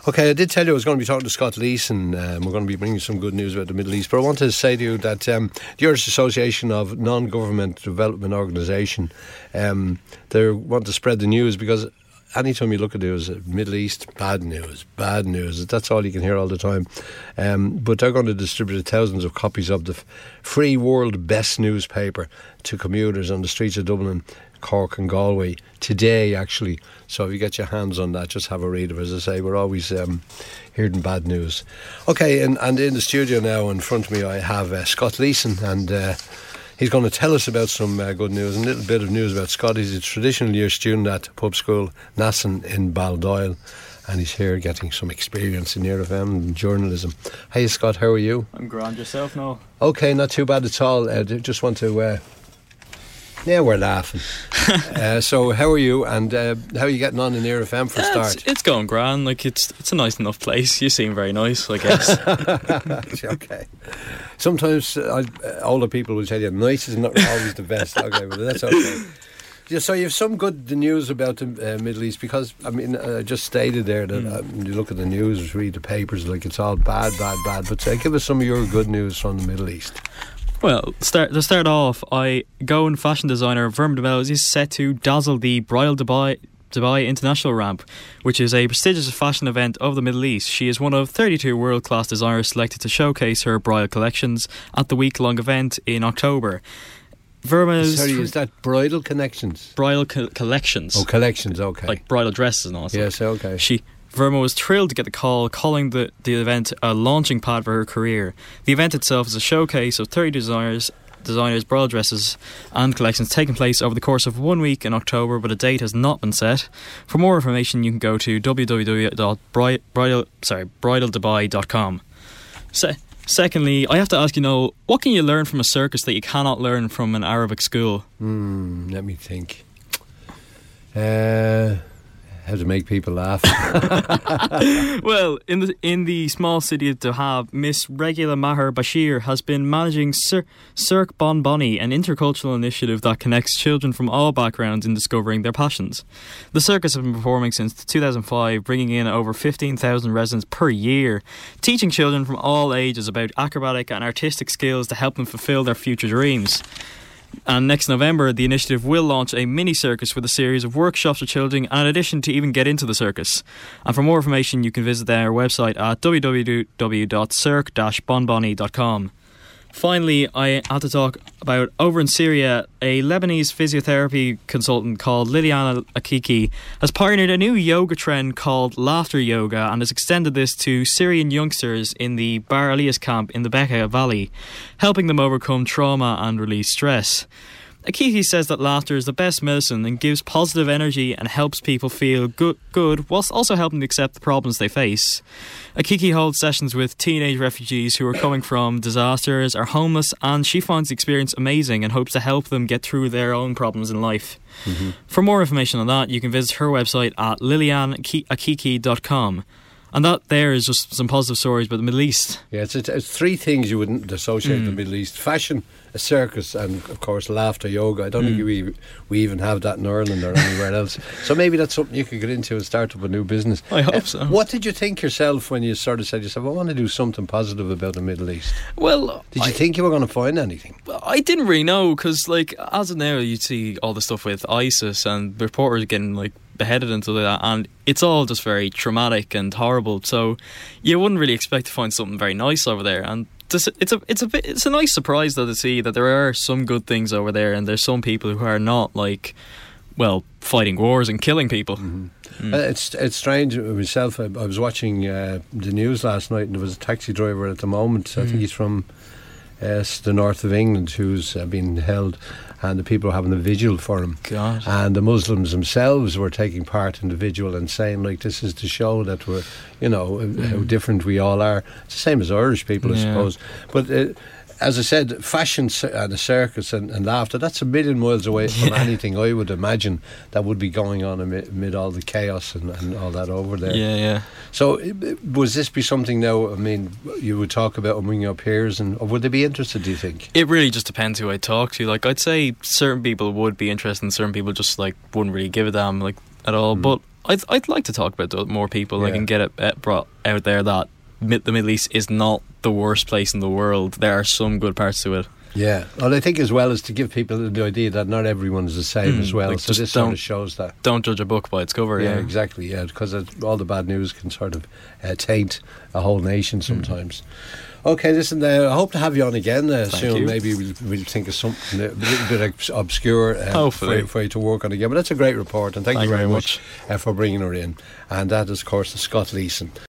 Okay, I did tell you I was going to be talking to Scott Leeson. We're going to be bringing some good news about the Middle East. But I wanted to say to you that the Irish Association of Non-Government Development Organisation, they want to spread the news, because anytime you look at the news, Middle East, bad news. That's all you can hear all the time. But they're going to distribute thousands of copies of the Free World Best newspaper to commuters on the streets of Dublin, Cork and Galway today, actually. So if you get your hands on that, just have a read of it. As I say, we're always hearing bad news. Okay, and in the studio now in front of me I have Scott Leeson, and he's going to tell us about some good news, and a little bit of news about Scott. He's a traditional year student at Pub School Nassan in Baldoyle, and he's here getting some experience in Ear FM and journalism. Hey Scott, how are you? I'm grand. Yourself, no? Okay, not too bad at all. Just want to... yeah, we're laughing. So how are you, and how are you getting on in Ear FM for a start? It's going grand. Like, it's a nice enough place. You seem very nice, I guess. Okay. Sometimes older people will tell you nice is not always the best. Okay, but that's okay. Yeah, so you have some good news about the Middle East, because I mean, I just stated there that you look at the news, read the papers, like it's all bad. But give us some of your good news from the Middle East. Well, to start off, Goan fashion designer Verma DeMello is set to dazzle the Bridal Dubai International Ramp, which is a prestigious fashion event of the Middle East. She is one of 32 world-class designers selected to showcase her bridal collections at the week-long event in October. Is that bridal connections? Bridal collections. Oh, collections, okay. Like bridal dresses and all that. Yes, okay. Verma was thrilled to get the call, calling the event a launching pad for her career. The event itself is a showcase of 30 designers, bridal dresses and collections taking place over the course of 1 week in October, but a date has not been set. For more information, you can go to www.bridaldubai.com. Secondly, I have to ask you, what can you learn from a circus that you cannot learn from an Arabic school? Let me think. How to make people laugh. Well, in the small city of Dahab, Miss Regula Maher Bashir has been managing Cirque Bonbonni, an intercultural initiative that connects children from all backgrounds in discovering their passions. The circus has been performing since 2005, bringing in over 15,000 residents per year, teaching children from all ages about acrobatic and artistic skills to help them fulfill their future dreams. And next November, the initiative will launch a mini circus with a series of workshops for children, and in addition to even get into the circus. And for more information, you can visit their website at www.cirque-bonbonni.com. Finally, I had to talk about, over in Syria, a Lebanese physiotherapy consultant called Liliana Akiki has pioneered a new yoga trend called laughter yoga, and has extended this to Syrian youngsters in the Bar Elias camp in the Bekaa Valley, helping them overcome trauma and release stress. Akiki says that laughter is the best medicine and gives positive energy and helps people feel good whilst also helping to accept the problems they face. Akiki holds sessions with teenage refugees who are coming from disasters, are homeless, and she finds the experience amazing and hopes to help them get through their own problems in life. Mm-hmm. For more information on that, you can visit her website at lilianakiki.com. And that there is just some positive stories about the Middle East. Yeah, it's three things you wouldn't associate with the Middle East: fashion, a circus, and of course laughter yoga. I don't think we even have that in Ireland or anywhere else. So maybe that's something you could get into and start up a new business. I hope so. What did you think yourself when you sort of said yourself, I want to do something positive about the Middle East? Well, did you think you were going to find anything? I didn't really know, because like as of now you see all the stuff with ISIS and reporters getting like beheaded and stuff like that, and it's all just very traumatic and horrible, so you wouldn't really expect to find something very nice over there. And it's a nice surprise though to see that there are some good things over there, and there's some people who are not like, well, fighting wars and killing people. It's strange myself. I was watching the news last night, and there was a taxi driver at the moment, I think he's from the north of England, who's been held, and the people were having a vigil for him. God. And the Muslims themselves were taking part in the vigil and saying, like, this is to show that we're, how different we all are. It's the same as Irish people, I suppose. But as I said, fashion and a circus and laughter, that's a million miles away from anything I would imagine that would be going on amid all the chaos and all that over there. Yeah. So would this be something now, I mean, you would talk about among your peers, or would they be interested, do you think? It really just depends who I talk to. Like, I'd say certain people would be interested and certain people just like wouldn't really give a damn like at all. But I'd like to talk about more people. Yeah. I can get it brought out there that the Middle East is not the worst place in the world. There are some good parts to it. Yeah, well, I think as well is to give people the idea that not everyone is the same as well. Like, So just this sort of shows that. Don't judge a book by its cover. Yeah, Yeah, exactly. Yeah, because all the bad news can sort of taint a whole nation sometimes. Okay, listen, I hope to have you on again soon. you. Maybe we'll think of something a little bit obscure Hopefully. for you to work on again. But that's a great report, and thank you very much for bringing her in. And that is, of course, Scott Leeson.